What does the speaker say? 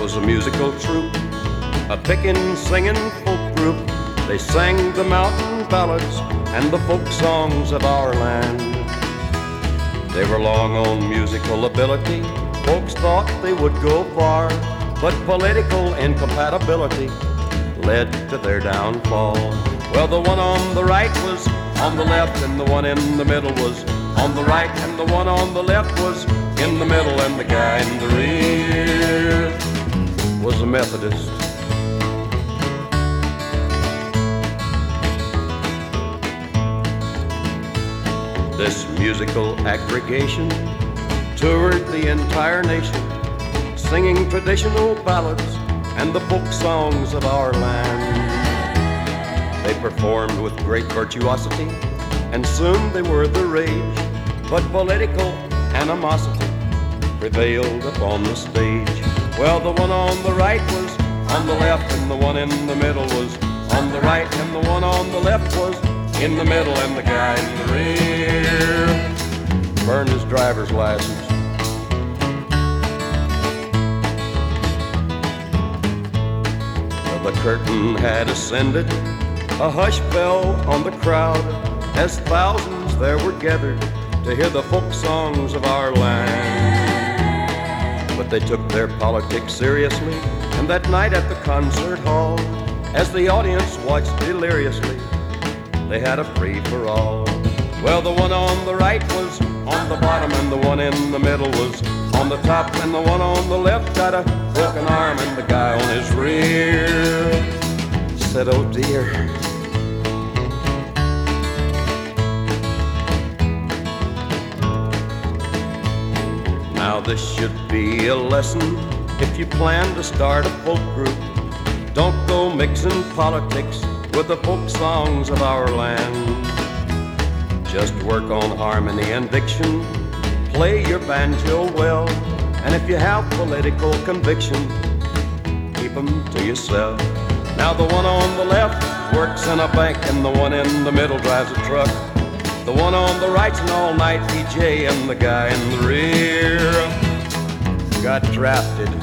was a musical troupe, a pickin', singing folk group. They sang the mountain ballads and the folk songs of our land. They were long on musical ability. Folks thought they would go far, but political incompatibility led to their downfall. Well, the one on the right was on the left, and the one in the middle was on the right, and the one on the left was in the middle, and the guy in the rear was a Methodist. This musical aggregation toured the entire nation, singing traditional ballads and the folk songs of our land. They performed with great virtuosity, and soon they were the rage, but political animosity prevailed upon the stage. Well, the one on the right was on the left, and the one in the middle was on the right, and the one on the left was in the middle, and the guy in the rear burned his driver's license. Well, the curtain had ascended, a hush fell on the crowd as thousands there were gathered to hear the folk songs of our land. But they took their politics seriously, and that night at the concert hall, as the audience watched deliriously, they had a free-for-all. Well, the one on the right was on the bottom, and the one in the middle was on the top, and the one on the left got a broken arm, and the guy on his rear said, "Oh dear." Now this should be a lesson if you plan to start a folk group. Don't go mixing politics with the folk songs of our land. Just work on harmony and diction, play your banjo well, and if you have political conviction, keep them to yourself. Now the one on the left works in a bank, and the one in the middle drives a truck. The one on the right's an all-night DJ, and the guy in the rear got drafted